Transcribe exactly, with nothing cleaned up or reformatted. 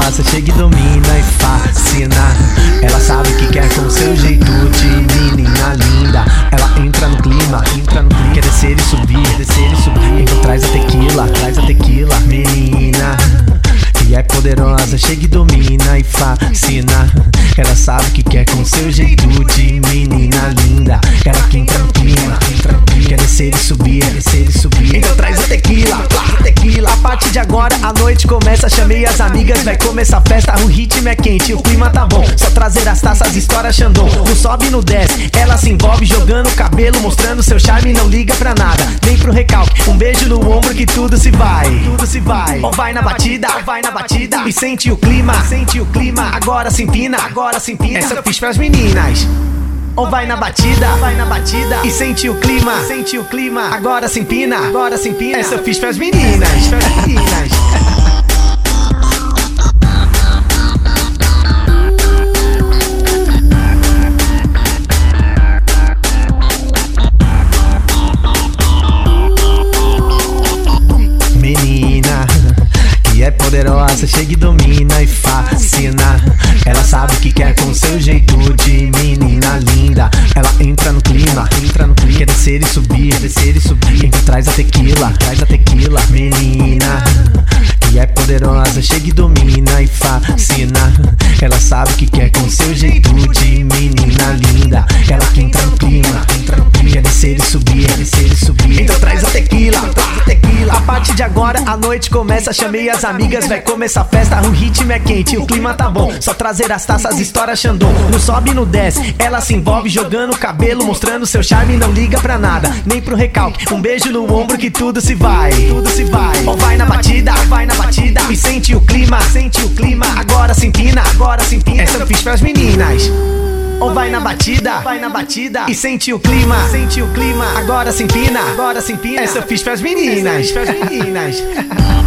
poderosa, chega e domina e fascina. Ela sabe o que quer com seu jeito de menina linda. Ela entra no clima, entra no clima, quer descer e subir, descer e subir. Então traz a tequila, traz a tequila, menina que é poderosa, chega e domina e fascina. Ela sabe o que quer com seu jeito de menina linda. Ela que entra no clima, entra no clima, quer descer e subir, descer e subir. Então traz a tequila, traz a tequila. A partir de agora a noite começa, chamei as amigas, vai começar a festa. O ritmo é quente, o clima tá bom, só trazer as taças, estoura Xandão. No sobe, no desce, ela se envolve jogando o cabelo, mostrando seu charme, não liga pra nada, nem pro recalque. Um beijo no ombro que tudo se vai, tudo se vai. Ou vai na batida, ou vai na batida e sente o clima, sente o clima. Agora se empina, agora se empina. Essa eu fiz pras meninas. Ou vai na batida, vai na batida e sente o clima, sente o clima. Agora se empina, agora se empina. Essa eu fiz pras meninas, pras meninas. Menina que é poderosa, chega e domina e fascina. Ela sabe o que quer com seu jeito de menina linda. Ela entra no clima, entra no clima, quer descer e subir, descer e subir. Então traz a tequila, traz a tequila, menina que é poderosa, chega e domina e fascina. Ela sabe o que quer com seu jeito de menina linda. Ela que entra no clima, entra no clima, quer descer e subir, descer e subir. Então traz a tequila, traz a tequila. A partir de agora a noite começa, chamei as amigas, vai começar a festa. O ritmo é quente, o clima tá bom, só trazer as taças, estoura Xandão. No sobe, no desce, ela se envolve jogando o cabelo, mostrando seu charme, não liga pra nada, nem pro recalque. Um beijo no ombro que tudo se vai, tudo se vai. Ou vai na batida, vai na batida e sente o clima, sente o clima. Agora se empina, agora se empina. Essa eu fiz pras meninas. Ou vai na batida, vai na batida e sente o clima, sente o clima. Agora se empina, agora se empina. Essa eu fiz pras meninas, pras meninas.